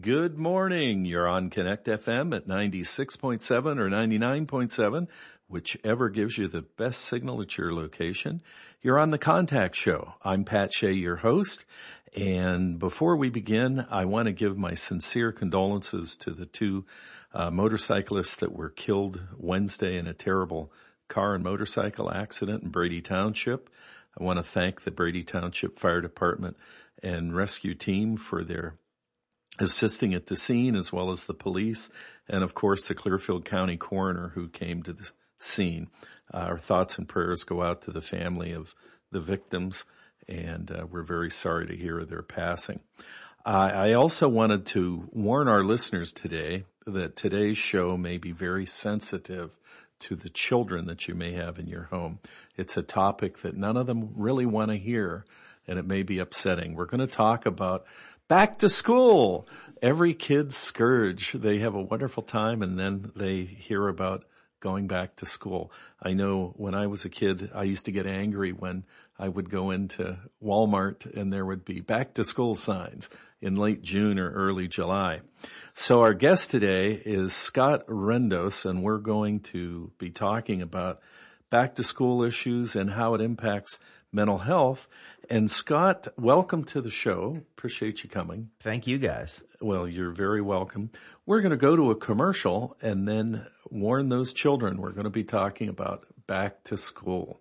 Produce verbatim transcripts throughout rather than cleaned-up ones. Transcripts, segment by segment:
Good morning. You're on Connect F M at ninety-six point seven or ninety-nine point seven, whichever gives you the best signal at your location. You're on the Contact Show. I'm Pat Shea, your host. And before we begin, I want to give my sincere condolences to the two uh, motorcyclists that were killed Wednesday in a terrible car and motorcycle accident in Brady Township. I want to thank the Brady Township Fire Department and rescue team for their assisting at the scene, as well as the police, and of course the Clearfield County coroner who came to the scene. Uh, our thoughts and prayers go out to the family of the victims, and uh, we're very sorry to hear of their passing. Uh, I also wanted to warn our listeners today that today's show may be very sensitive to the children that you may have in your home. It's a topic that none of them really want to hear, and it may be upsetting. We're going to talk about back to school, every kid's scourge. They have a wonderful time and then they hear about going back to school. I know when I was a kid, I used to get angry when I would go into Walmart and there would be back to school signs in late June or early July. So our guest today is Scott Rendos, and we're going to be talking about back to school issues and how it impacts mental health. And Scott, welcome to the show. Appreciate you coming. Thank you, guys. Well, you're very welcome. We're going to go to a commercial and then warn those children. We're going to be talking about back to school.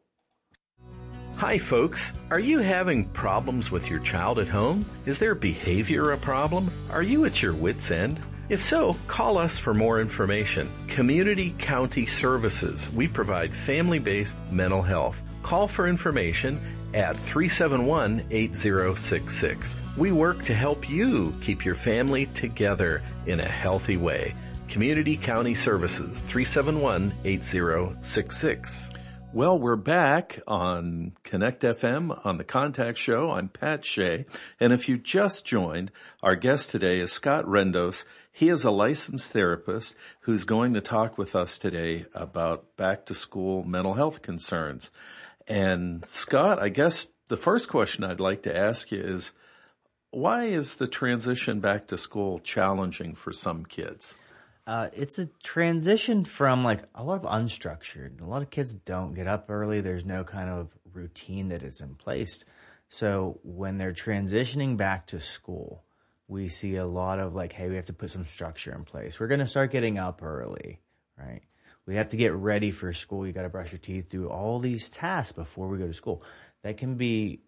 Hi, folks. Are you having problems with your child at home? Is their behavior a problem? Are you at your wit's end? If so, call us for more information. Community County Services. We provide family-based mental health. Call for information at three seven one, eight zero six six. We work to help you keep your family together in a healthy way. Community County Services, three seven one, eight zero six six. Well, we're back on Connect F M on the Contact Show. I'm Pat Shea, and if you just joined, our guest today is Scott Rendos. He is a licensed therapist who's going to talk with us today about back-to-school mental health concerns. And Scott, I guess the first question I'd like to ask you is, why is the transition back to school challenging for some kids? Uh, it's a transition from like a lot of unstructured. A lot of kids don't get up early. There's no kind of routine that is in place. So when they're transitioning back to school, we see a lot of like, hey, we have to put some structure in place. We're going to start getting up early, right? We have to get ready for school. You got to brush your teeth, do all these tasks before we go to school. That can be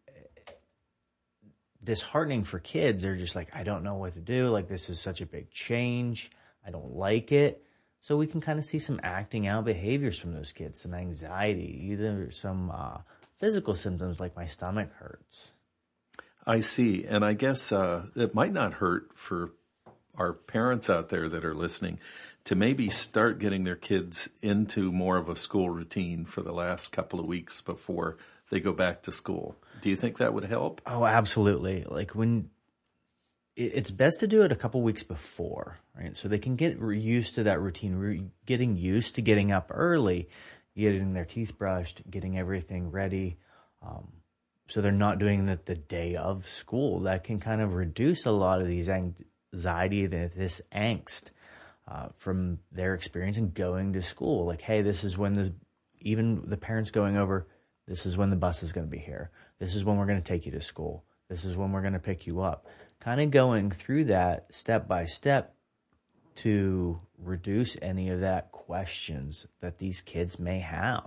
disheartening for kids. They're just like, I don't know what to do. Like, this is such a big change. I don't like it. So we can kind of see some acting out behaviors from those kids, some anxiety, either some uh, physical symptoms like my stomach hurts. I see. And I guess uh, it might not hurt for our parents out there that are listening to maybe start getting their kids into more of a school routine for the last couple of weeks before they go back to school. Do you think that would help? Oh, absolutely. Like when it's best to do it a couple weeks before, right? So they can get used to that routine, getting used to getting up early, getting their teeth brushed, getting everything ready. Um, so they're not doing it the day of school. That can kind of reduce a lot of these anxiety, this angst. Uh, from their experience in going to school. Like, hey, this is when the, even the parents going over, this is when the bus is going to be here. This is when we're going to take you to school. This is when we're going to pick you up. Kind of going through that step by step to reduce any of that questions that these kids may have.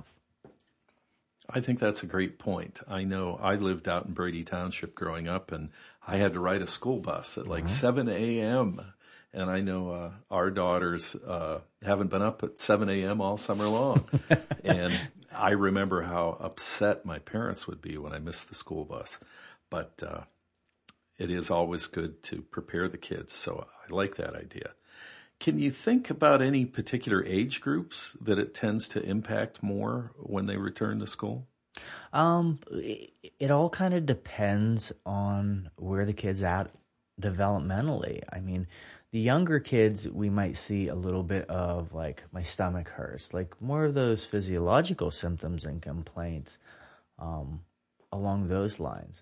I think that's a great point. I know I lived out in Brady Township growing up, and I had to ride a school bus at like mm-hmm. seven a.m., and I know uh, our daughters uh, haven't been up at seven a.m. all summer long. And I remember how upset my parents would be when I missed the school bus. But uh, it is always good to prepare the kids, so I like that idea. Can you think about any particular age groups that it tends to impact more when they return to school? Um, it, it all kind of depends on where the kid's at developmentally. I mean, the younger kids, we might see a little bit of like my stomach hurts, like more of those physiological symptoms and complaints um, along those lines.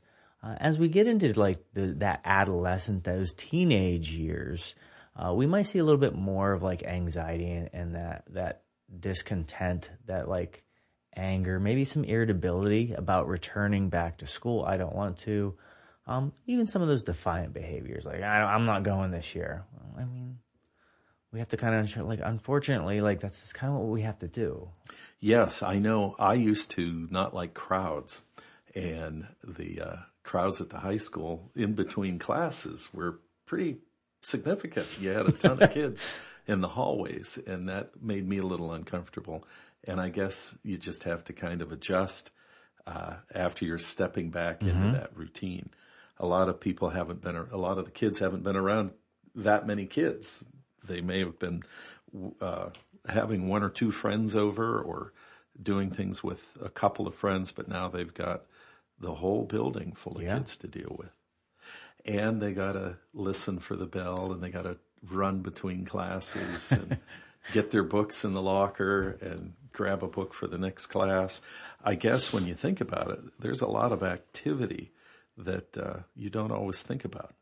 Uh, as we get into like the, that adolescent, those teenage years, uh, we might see a little bit more of like anxiety and, and that, that discontent, that like anger, maybe some irritability about returning back to school. I don't want to. Um, even some of those defiant behaviors, like I, I'm not going this year. Well, I mean, we have to kind of like, unfortunately, like that's kind of what we have to do. Yes, I know. I used to not like crowds, and the uh, crowds at the high school in between classes were pretty significant. You had a ton of kids in the hallways, and that made me a little uncomfortable. And I guess you just have to kind of adjust uh, after you're stepping back mm-hmm. into that routine. A lot of people haven't been, a lot of the kids haven't been around that many kids. They may have been uh, having one or two friends over or doing things with a couple of friends, but now they've got the whole building full of yeah. kids to deal with. And they got to listen for the bell, and they got to run between classes and get their books in the locker and grab a book for the next class. I guess when you think about it, there's a lot of activity that uh, you don't always think about.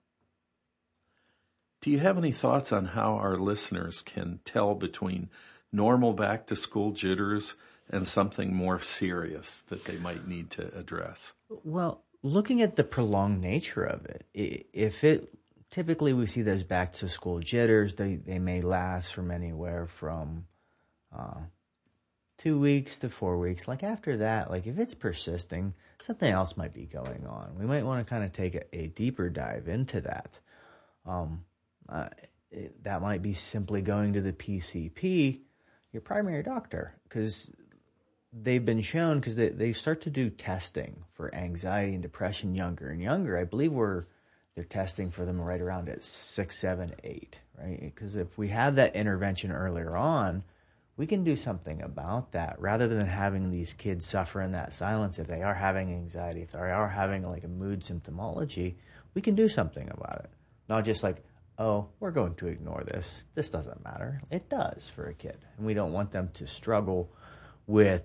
Do you have any thoughts on how our listeners can tell between normal back-to-school jitters and something more serious that they might need to address? Well, looking at the prolonged nature of it, if it typically we see those back-to-school jitters, they, they may last from anywhere from uh, two weeks to four weeks. Like after that, like if it's persisting, something else might be going on. We might want to kind of take a, a deeper dive into that. Um, uh, it, that might be simply going to the P C P, your primary doctor, because they've been shown, because they, they start to do testing for anxiety and depression younger and younger. I believe we're they're testing for them right around at six, seven, eight, right? Because if we have that intervention earlier on, we can do something about that rather than having these kids suffer in that silence. If they are having anxiety, if they are having like a mood symptomology, we can do something about it. Not just like, oh, we're going to ignore this. This doesn't matter. It does for a kid. And we don't want them to struggle with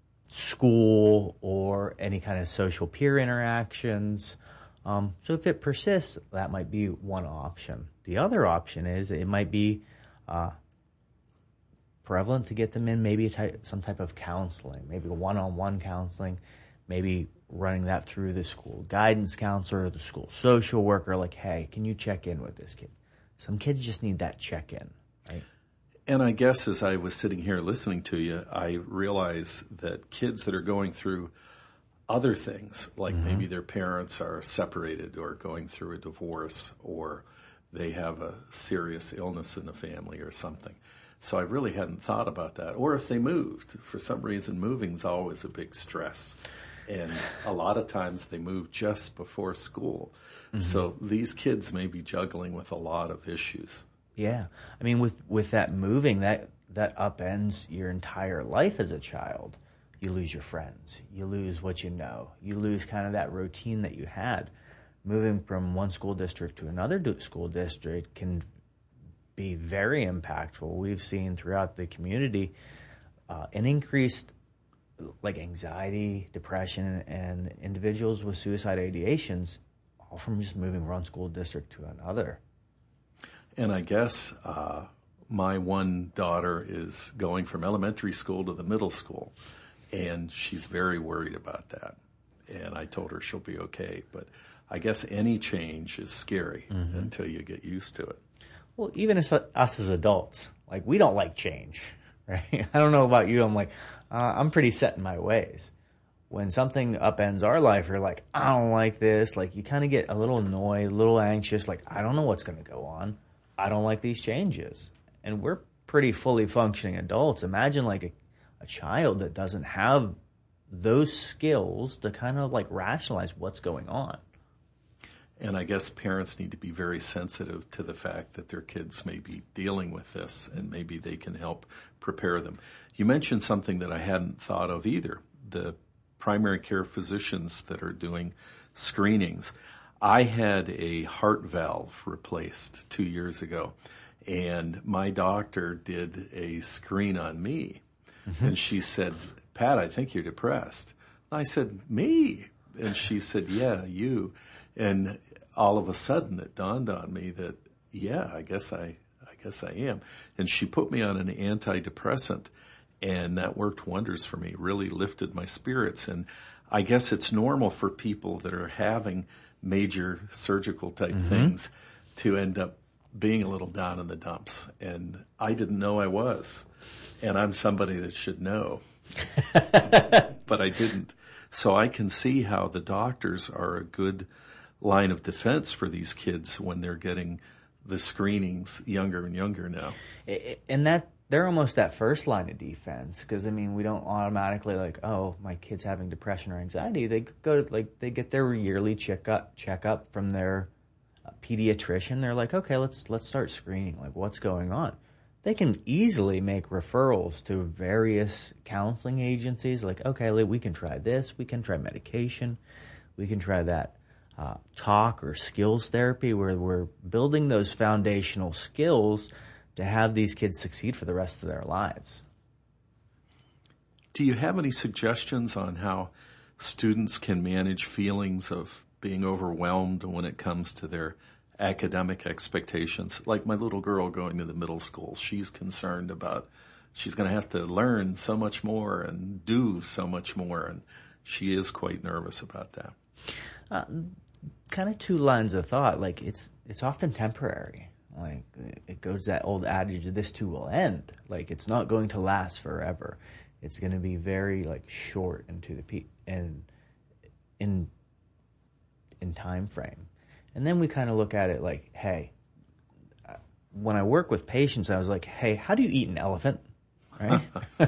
school or any kind of social peer interactions. Um, so if it persists, that might be one option. The other option is it might be uh, prevalent to get them in maybe a type, some type of counseling, maybe one-on-one counseling, maybe running that through the school guidance counselor or the school social worker, like, hey, can you check in with this kid? Some kids just need that check-in, right? And I guess as I was sitting here listening to you, I realize that kids that are going through other things, like mm-hmm. maybe their parents are separated or going through a divorce, or they have a serious illness in the family or something. So I really hadn't thought about that. Or if they moved. For some reason, moving's always a big stress. And a lot of times they move just before school. Mm-hmm. So these kids may be juggling with a lot of issues. Yeah. I mean, with, with that moving, that, that upends your entire life as a child. You lose your friends. You lose what you know. You lose kind of that routine that you had. Moving from one school district to another school district can be very impactful. We've seen throughout the community uh, an increased like anxiety, depression, and individuals with suicide ideations, all from just moving one school district to another. And I guess uh, my one daughter is going from elementary school to the middle school, and she's very worried about that. And I told her she'll be okay, but I guess any change is scary mm-hmm. until you get used to it. Well, even as, us as adults, like we don't like change, right? I don't know about you. I'm like, uh, I'm pretty set in my ways. When something upends our life, you're like, I don't like this. Like you kind of get a little annoyed, a little anxious. Like, I don't know what's going to go on. I don't like these changes. And we're pretty fully functioning adults. Imagine like a, a child that doesn't have those skills to kind of like rationalize what's going on. And I guess parents need to be very sensitive to the fact that their kids may be dealing with this, and maybe they can help prepare them. You mentioned something that I hadn't thought of either, the primary care physicians that are doing screenings. I had a heart valve replaced two years ago, and my doctor did a screen on me. Mm-hmm. And she said, Pat, I think you're depressed. I said, me? And she said, yeah, you. And all of a sudden it dawned on me that, yeah, I guess I, I guess I am. And she put me on an antidepressant, and that worked wonders for me, really lifted my spirits. And I guess it's normal for people that are having major surgical type mm-hmm. things to end up being a little down in the dumps. And I didn't know I was. And I'm somebody that should know. But I didn't. So I can see how the doctors are a good line of defense for these kids when they're getting the screenings younger and younger now. And that they're almost that first line of defense, because I mean, we don't automatically like, oh, my kid's having depression or anxiety. They go to, like, they get their yearly checkup checkup from their uh, pediatrician. They're like, okay, let's let's start screening. Like, what's going on? They can easily make referrals to various counseling agencies. Like, okay, we can try this. We can try medication. We can try that uh, talk or skills therapy, where we're building those foundational skills to have these kids succeed for the rest of their lives. Do you have any suggestions on how students can manage feelings of being overwhelmed when it comes to their academic expectations? Like my little girl going to the middle school, she's concerned about she's going to have to learn so much more and do so much more, and she is quite nervous about that. Uh, kind of two lines of thought. Like, it's it's often temporary. Like, it goes that old adage, this too will end. Like, it's not going to last forever. It's going to be very, like, short into the pe- and in in time frame. And then we kind of look at it like, hey, when I work with patients, I was like, hey, how do you eat an elephant? Right?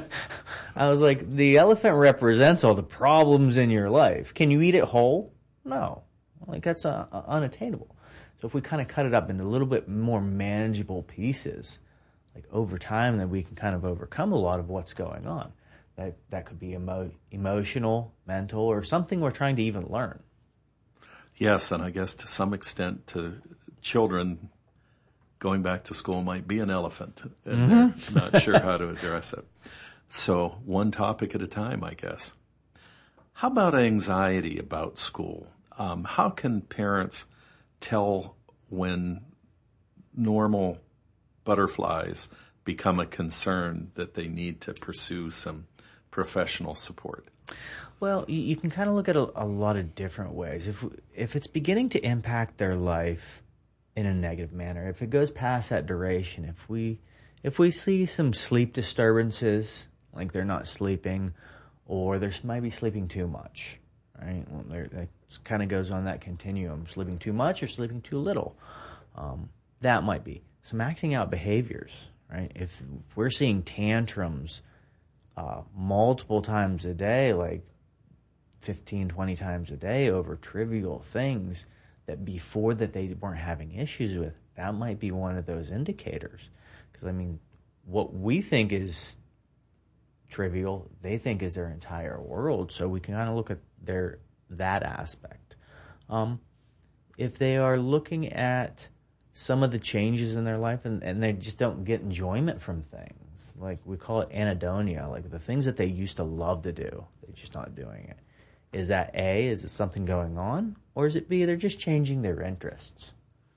I was like, the elephant represents all the problems in your life. Can you eat it whole? No. Like, that's uh, unattainable. So if we kind of cut it up into a little bit more manageable pieces, like over time, then we can kind of overcome a lot of what's going on. That that could be emo- emotional, mental, or something we're trying to even learn. Yes, and I guess to some extent to children, going back to school might be an elephant, and mm-hmm. they're not sure how to address it. So one topic at a time, I guess. How about anxiety about school? Um, how can parents tell when normal butterflies become a concern that they need to pursue some professional support? Well, you, you can kind of look at a, a lot of different ways. If if it's beginning to impact their life in a negative manner, if it goes past that duration, if we if we see some sleep disturbances, like they're not sleeping, or they might be sleeping too much, right? Well, that kind of goes on that continuum, sleeping too much or sleeping too little. Um, that might be some acting out behaviors, right? If, if we're seeing tantrums uh, multiple times a day, like fifteen, twenty times a day over trivial things that before that they weren't having issues with, that might be one of those indicators. Because, I mean, what we think is trivial, they think is their entire world. So we can kind of look at their that aspect. Um, if they are looking at some of the changes in their life and, and they just don't get enjoyment from things, like we call it anhedonia, like the things that they used to love to do, they're just not doing it. Is that A, is it something going on? Or is it B, they're just changing their interests?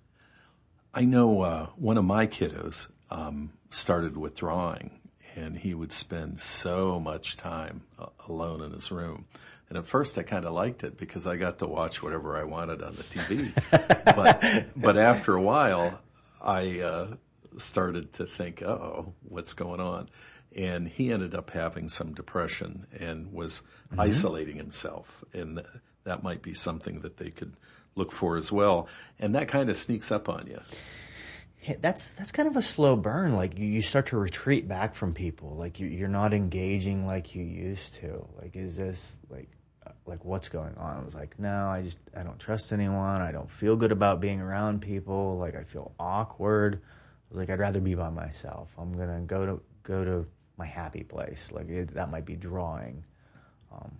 I know uh, one of my kiddos um, started withdrawing, and he would spend so much time uh, alone in his room. And at first I kind of liked it because I got to watch whatever I wanted on the T V. but, but after a while, I uh, started to think, uh-oh, what's going on? And he ended up having some depression and was mm-hmm. isolating himself. And that might be something that they could look for as well. And that kind of sneaks up on you. That's that's kind of a slow burn. Like you, you start to retreat back from people. Like you, you're not engaging like you used to. Like, is this like like what's going on? I was like, no, I just I don't trust anyone. I don't feel good about being around people. Like I feel awkward. I was like, I'd rather be by myself. I'm gonna go to go to my happy place. Like it, that might be drawing. Um,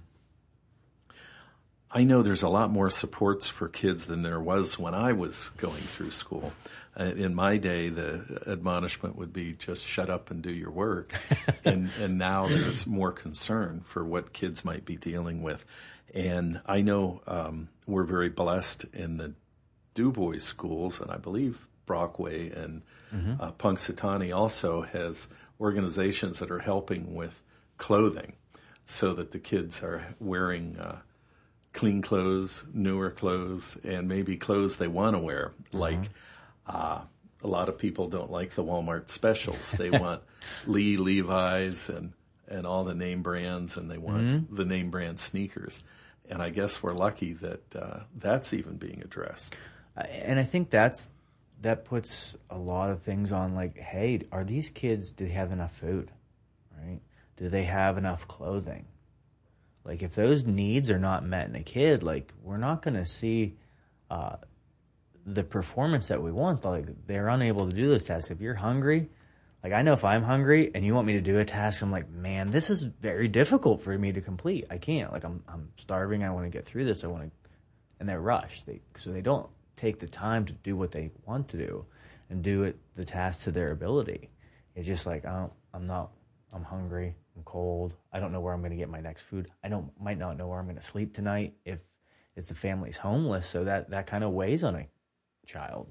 I know there's a lot more supports for kids than there was when I was going through school. Uh, in my day, the admonishment would be just shut up and do your work. and, and now there's more concern for what kids might be dealing with. And I know um, we're very blessed in the Du Bois schools, and I believe Brockway and mm-hmm. uh, Punxsutawney also has organizations that are helping with clothing so that the kids are wearing uh, clean clothes, newer clothes, and maybe clothes they want to wear. Mm-hmm. Like uh, a lot of people don't like the Walmart specials. They want Lee, Levi's, and, and all the name brands, and they want mm-hmm. the name brand sneakers. And I guess we're lucky that uh, that's even being addressed. And I think that's that puts a lot of things on, like, hey, are these kids, do they have enough food, right? Do they have enough clothing? Like, if those needs are not met in a kid, like, we're not going to see uh, the performance that we want. Like, they're unable to do those tasks. If you're hungry, like, I know if I'm hungry and you want me to do a task, I'm like, man, this is very difficult for me to complete. I can't. Like, I'm I'm starving. I want to get through this. I want to, and they're rushed. They, so they don't take the time to do what they want to do and do it, the task to their ability. It's just like, I don't, I'm not, I'm hungry, I'm cold, I don't know where I'm going to get my next food. I don't, might not know where I'm going to sleep tonight if, if the family's homeless. So that, that kind of weighs on a child.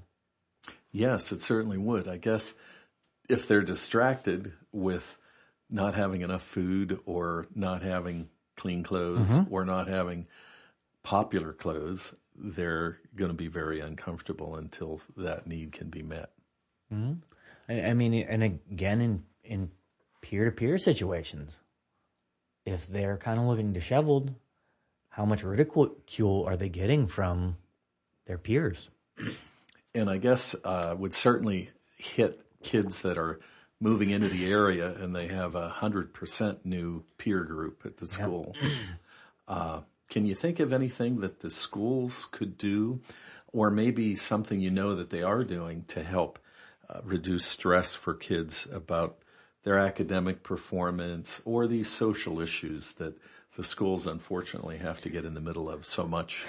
Yes, it certainly would. I guess if they're distracted with not having enough food or not having clean clothes mm-hmm. or not having popular clothes, they're going to be very uncomfortable until that need can be met. Mm-hmm. I, I mean, and again, in, in peer-to-peer situations, if they're kind of looking disheveled, how much ridicule are they getting from their peers? And I guess uh, would certainly hit kids that are moving into the area and they have a hundred percent new peer group at the school. Yep. Uh, Can you think of anything that the schools could do, or maybe something you know that they are doing to help uh, reduce stress for kids about their academic performance or these social issues that the schools unfortunately have to get in the middle of so much?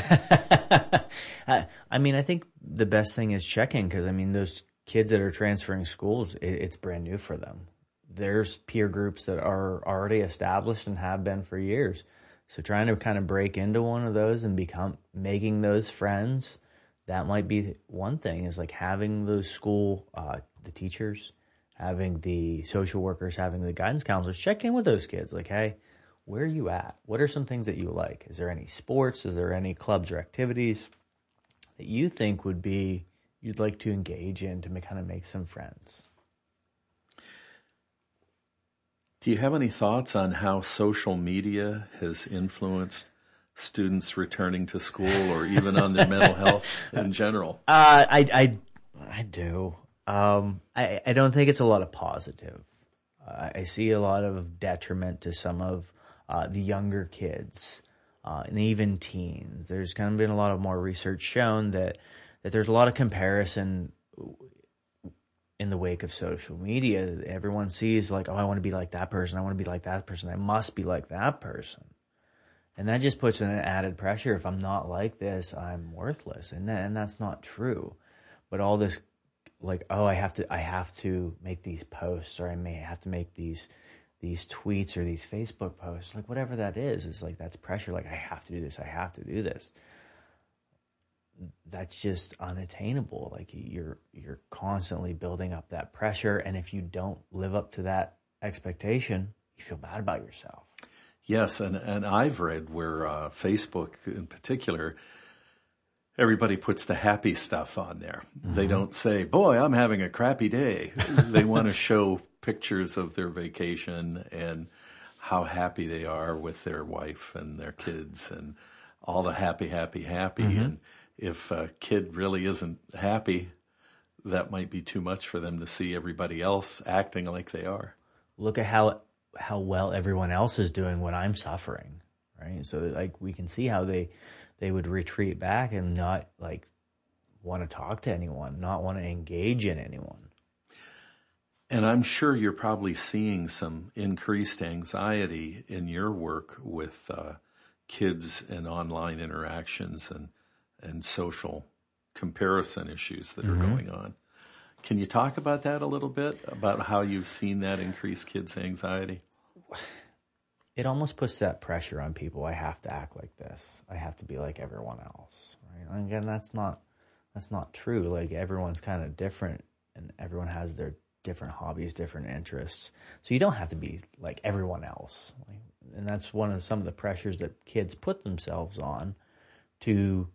I mean, I think the best thing is checking, because, I mean, those kids that are transferring schools, it, it's brand new for them. There's peer groups that are already established and have been for years. So trying to kind of break into one of those and become, making those friends, that might be one thing, is like having those school, uh, the teachers, having the social workers, having the guidance counselors check in with those kids. Like, hey, where are you at? What are some things that you like? Is there any sports? Is there any clubs or activities that you think would be, you'd like to engage in to make, kind of make some friends? Do you have any thoughts on how social media has influenced students returning to school, or even on their mental health in general? Uh, I, I, I do. Um, I, I don't think it's a lot of positive. Uh, I see a lot of detriment to some of uh, the younger kids uh, and even teens. There's kind of been a lot of more research shown that that there's a lot of comparison in the wake of social media. Everyone sees like, oh, I want to be like that person. I want to be like that person. I must be like that person. And that just puts an added pressure. If I'm not like this, I'm worthless. And that, and that's not true. But all this, like, oh, I have to, I have to make these posts, or I may have to make these, these tweets or these Facebook posts, like whatever that is, it's like, that's pressure. Like, I have to do this. I have to do this. That's just unattainable. Like, you're, you're constantly building up that pressure. And if you don't live up to that expectation, you feel bad about yourself. Yes. And, and I've read where, uh, Facebook in particular, everybody puts the happy stuff on there. Mm-hmm. They don't say, boy, I'm having a crappy day. They want to show pictures of their vacation and how happy they are with their wife and their kids and all the happy, happy, happy. Mm-hmm. And if a kid really isn't happy, that might be too much for them to see everybody else acting like they are. Look at how, how well everyone else is doing when I'm suffering, right? So like, we can see how they, they would retreat back and not like want to talk to anyone, not want to engage in anyone. And I'm sure you're probably seeing some increased anxiety in your work with uh, kids and online interactions and, and social comparison issues that mm-hmm. are going on. Can you talk about that a little bit, about how you've seen that increase kids' anxiety? it almost puts that pressure on people. I have to act like this. I have to be like everyone else, right? And again, that's not, that's not true. Like, everyone's kind of different, and everyone has their different hobbies, different interests. So you don't have to be like everyone else. Like, and that's one of some of the pressures that kids put themselves on, to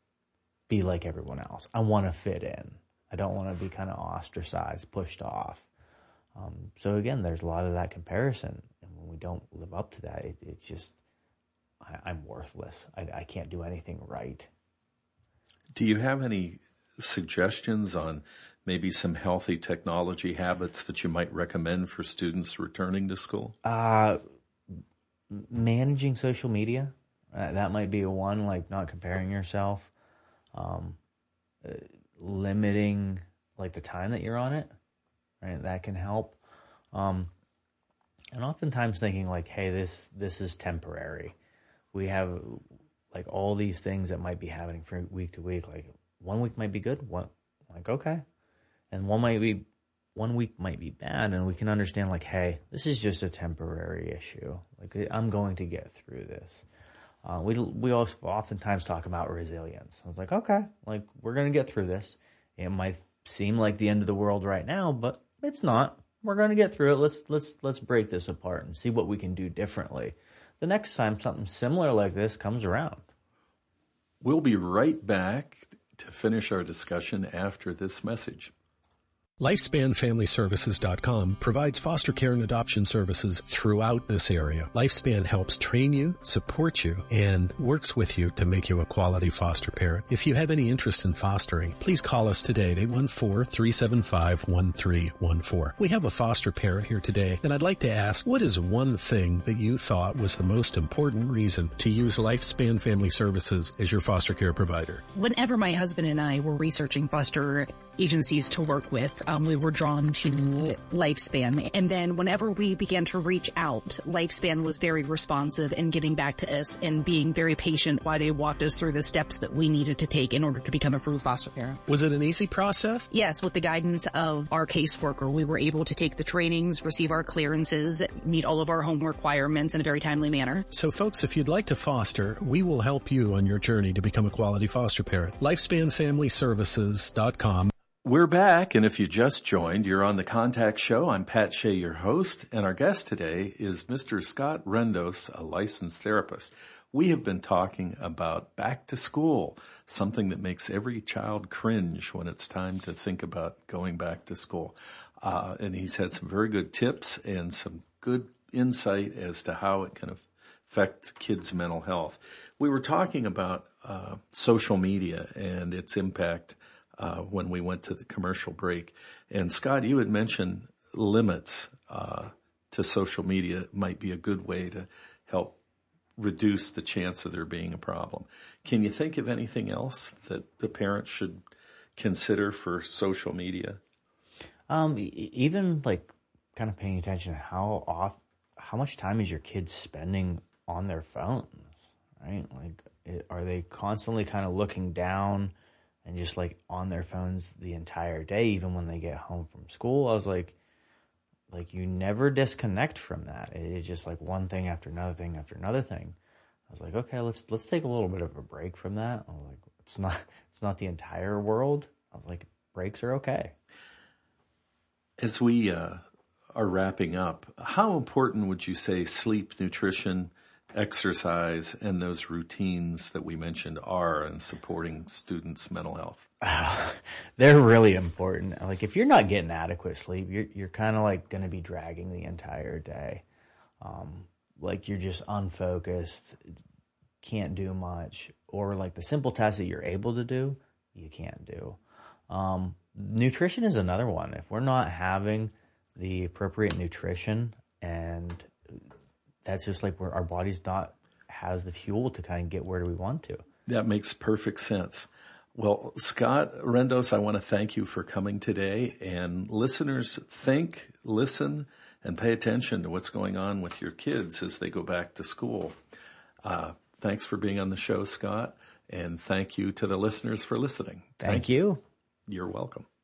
be like everyone else. I want to fit in. I don't want to be kind of ostracized, pushed off. Um, so again, there's a lot of that comparison. And when we don't live up to that, it, it's just, I, I'm worthless. I, I can't do anything right. Do you have any suggestions on maybe some healthy technology habits that you might recommend for students returning to school? Uh, managing social media. Uh, that might be a one, like not comparing yourself. Um, uh, limiting like the time that you're on it, right? That can help. Um, and oftentimes thinking like, hey, this, this is temporary. We have like all these things that might be happening from week to week. Like, one week might be good. One, like, okay. And one might be, one week might be bad. And we can understand like, hey, this is just a temporary issue. Like, I'm going to get through this. Uh, we we also oftentimes talk about resilience. I was like, okay, like, we're going to get through this. It might seem like the end of the world right now, but it's not. We're going to get through it. Let's let's let's break this apart and see what we can do differently the next time something similar like this comes around. We'll be right back to finish our discussion after this message. Lifespan Family Services dot com provides foster care and adoption services throughout this area. Lifespan helps train you, support you, and works with you to make you a quality foster parent. If you have any interest in fostering, please call us today at eight one four, three seven five, one three one four. We have a foster parent here today, and I'd like to ask, what is one thing that you thought was the most important reason to use Lifespan Family Services as your foster care provider? Whenever my husband and I were researching foster agencies to work with, Um, we were drawn to Lifespan. And then whenever we began to reach out, Lifespan was very responsive in getting back to us and being very patient while they walked us through the steps that we needed to take in order to become a true foster parent. Was it an easy process? Yes, with the guidance of our caseworker, we were able to take the trainings, receive our clearances, meet all of our home requirements in a very timely manner. So folks, if you'd like to foster, we will help you on your journey to become a quality foster parent. Lifespan Family Services dot com. We're back, and if you just joined, you're on the Contact Show. I'm Pat Shea, your host, and our guest today is Mister Scott Rendos, a licensed therapist. We have been talking about back to school, something that makes every child cringe when it's time to think about going back to school. Uh, and he's had some very good tips and some good insight as to how it can affect kids' mental health. We were talking about uh, social media and its impact Uh, when we went to the commercial break. And Scott, you had mentioned limits uh, to social media might be a good way to help reduce the chance of there being a problem. Can you think of anything else that the parents should consider for social media? Um, e- even like kind of paying attention to how off, how much time is your kid spending on their phones, right? Like, it, are they constantly kind of looking down and just like on their phones the entire day, even when they get home from school? I was like, like you never disconnect from that. It's just like one thing after another thing after another thing. I was like, okay, let's, let's take a little bit of a break from that. I was like, it's not, it's not the entire world. I was like, breaks are okay. As we, uh, are wrapping up, how important would you say sleep, nutrition, exercise, and those routines that we mentioned are in supporting students' mental health? Uh, they're really important. Like, if you're not getting adequate sleep, you're you're kind of like going to be dragging the entire day. Um, like, you're just unfocused, can't do much, or like the simple tasks that you're able to do, you can't do. Um, nutrition is another one. If we're not having the appropriate nutrition, and that's just like where our body's not has the fuel to kind of get where we want to. That makes perfect sense. Well, Scott Rendos, I want to thank you for coming today. And listeners, think, listen, and pay attention to what's going on with your kids as they go back to school. Uh, thanks for being on the show, Scott. And thank you to the listeners for listening. Thank, thank you. You're welcome.